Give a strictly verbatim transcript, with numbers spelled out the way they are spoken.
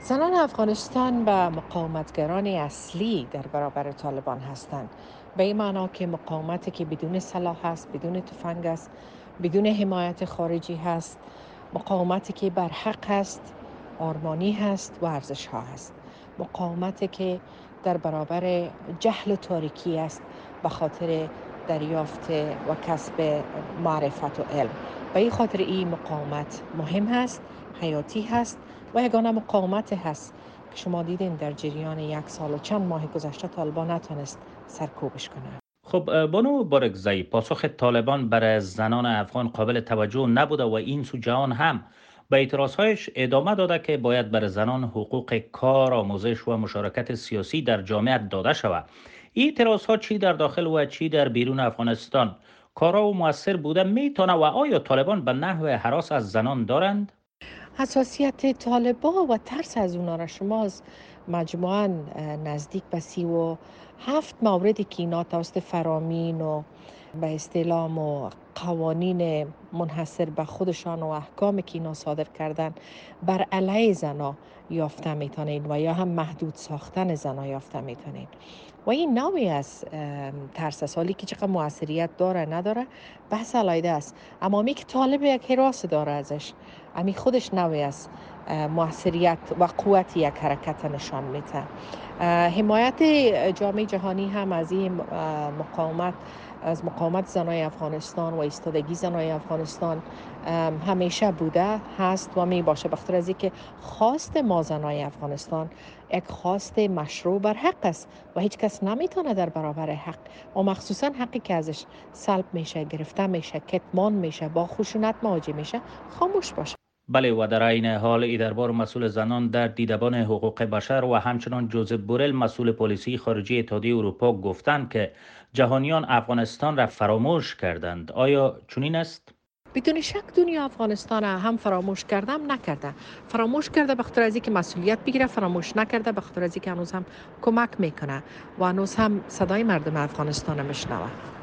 زنان افغانستان به مقاومتگران اصلی در برابر طالبان هستند. به این معنا که مقاومتی که بدون سلاح است، بدون تفنگ است، بدون حمایت خارجی هست، مقاومتی که بر حق است، آرمانی هست و ارزش ها هست. مقاومتی که در برابر جهل و تاریکی است به خاطر دریافت و کسب معرفت و علم. به این خاطر این مقاومت مهم هست، حیاتی هست و یگانه مقاومت هست که شما دیدین در جریان یک سال و چند ماه گذشته طالبان نتونست سرکوبش کنه. خب بانو بارکزئی، پاسخ طالبان برای زنان افغان قابل توجه نبوده و این سو جهان هم به اعتراضهایش ادامه داده که باید بر زنان حقوق کار، آموزش و مشارکت سیاسی در جامعه داده شود. این اعتراضها چی در داخل و چی در بیرون افغانستان کارا و موثر بوده میتونه و آیا طالبان به نحو هراس از زنان دارند؟ حساسیت طالبا و ترس از اونا را شما از مجموعاً نزدیک به سی و هفت موردی که اینا توسط فرامین و به اصطلاح و قوانین منحصر به خودشان و احکامی که اینا صادر کردن بر علیه زنا یافته میتونین و یا هم محدود ساختن زنا یافته میتونین. و این نوعی از ترس است. حالی که چقدر موثریت داره نداره بحث علایده است، اما می که طالب یک حراس داره ازش، امی خودش نوعی است موثریت و قوت یک حرکت نشان میده. حمایت جامعه جهانی هم از این مقاومت، از مقاومت زنای افغانستان و ایستادگی زنای افغانستان همیشه بوده هست و می باشه، بخاطر از اینکه خواست ما زنای افغانستان یک خواست مشروع بر حق است و هیچ کس نمیتونه در برابر حق و مخصوصا حقی که ازش سلب میشه، گرفته میشه، کتمان میشه، با خشونت مواجه میشه، خاموش باشه. بله، و در عین حال ای دربار مسئول زنان در دیدبان حقوق بشر و همچنان جوزف بورل مسئول پلیسی خارجی اتحادیه اروپا گفتند که جهانیان افغانستان را فراموش کردند. آیا چنین است؟ بدون شک دنیا افغانستان هم فراموش کرده هم نکرده. فراموش کرده به خاطر از اینکه مسئولیت بگیره، فراموش نکرده به خاطر از اینکه هنوز هم کمک میکنه و هنوز هم صدای مردم افغانستان میشنوه.